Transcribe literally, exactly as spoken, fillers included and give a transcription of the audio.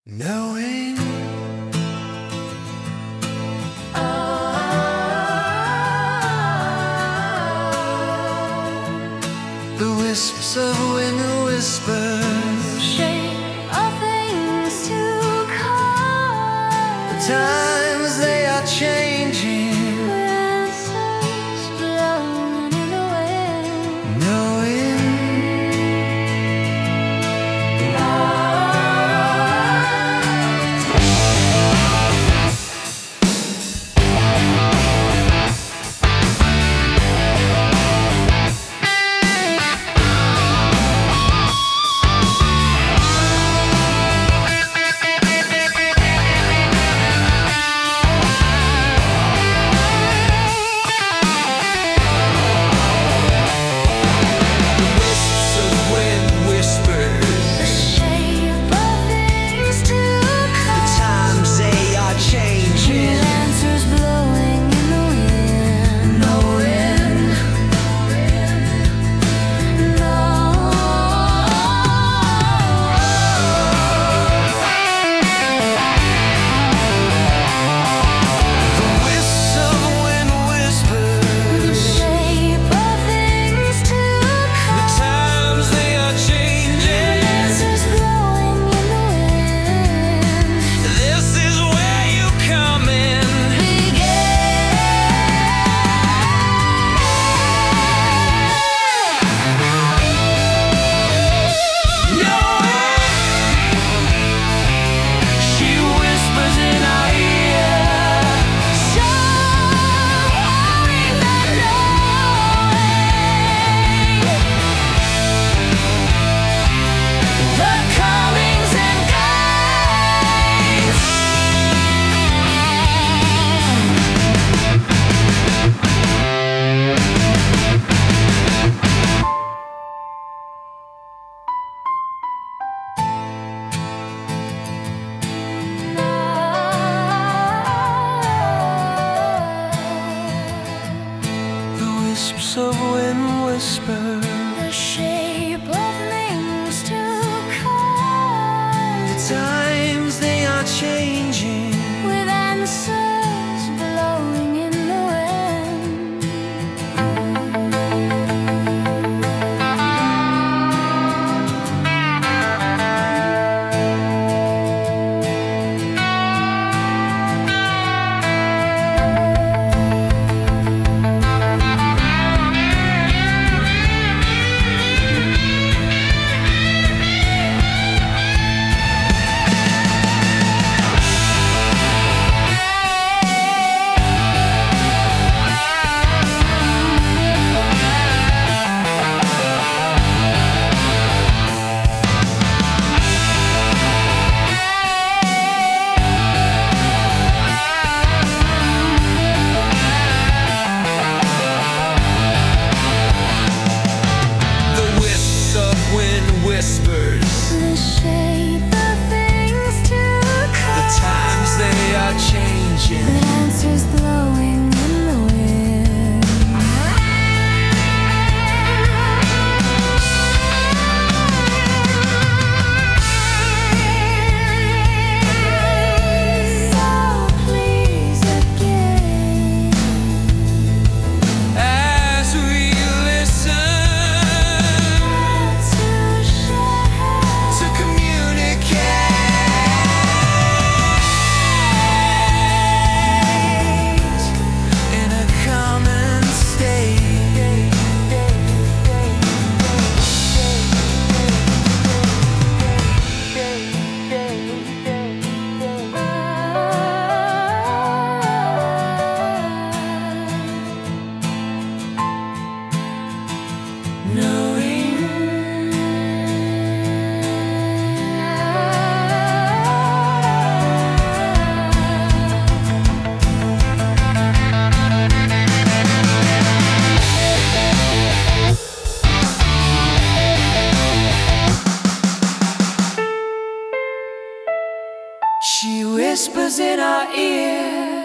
Knowing the wisps of wind whispers, shape of things to come. the times they are changing. Answers blown in the wind. Knowing wisps of wind whisper, The shape of things to come. the times they are changing. With answers blowing in the wind. Whispers, The shape of things to come. the times they are changing. With answers blowing in the wind. So please again, As we listen to share. to communicate in a common state. She whispers in our ear.